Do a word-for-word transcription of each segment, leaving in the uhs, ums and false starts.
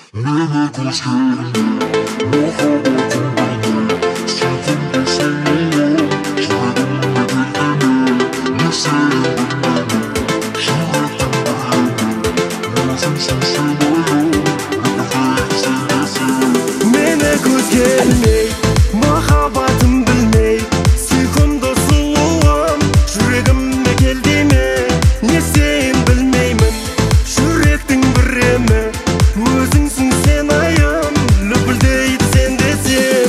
Mene koşuyorum muhabbetim beni Sırtımda seviyorum Şuradımda bildiğini Ne sevdin beni Şuradın beni Nasılsın seviyorum Rıfık sevdesin Mene koz gelmey Muhabbetim bilmey Suykumda suluğum Şuradımda geldiğimi Ne sen bilmeymin Şuradın birimi Özünsün sen ayım Lüpüldeydi sen desem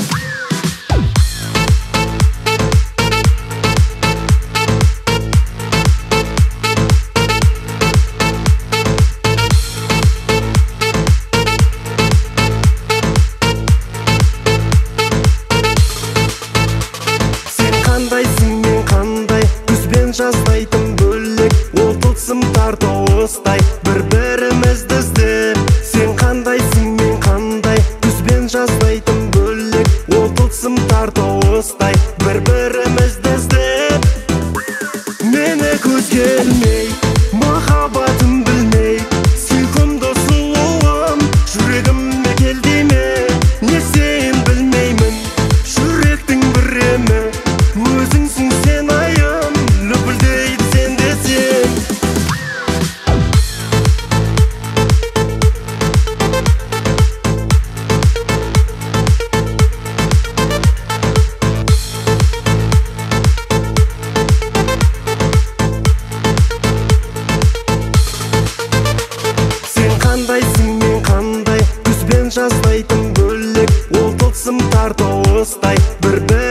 Sen kandayсың мен қандай Күзбен жаздайтын бөлек Ол тылсым тарта остай бір-бірімізді іздеп Сен қандайсың мен қандай Күзбен жаздайтын бөлек Ол тылсым тарта остай бір-бірімізді іздеп Мені көз келмей Махаббатым білмей Сүйкімді сұлуым Жүрегіме келді ме Не сен білмеймін Жүректің біремі Өзіңсің сен айым Лүпілдейді сен десең Сен қандайсың мен қандай Күзбен жаздайтын бөлек Ол тылсым тарта остай бір-бір